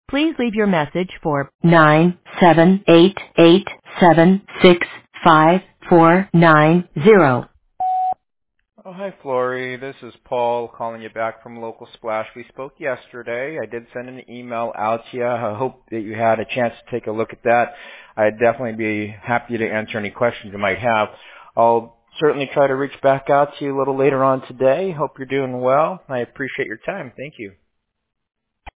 Please leave your message for 978876549. Oh, hi, Flory. This is Paul calling you back from Local Splash. We spoke yesterday. I did send an email out to you. I hope that you had a chance to take a look at that. I'd definitely be happy to answer any questions you might have. I'll certainly try to reach back out to you a little later on today. Hope you're doing well. I appreciate your time. Thank you.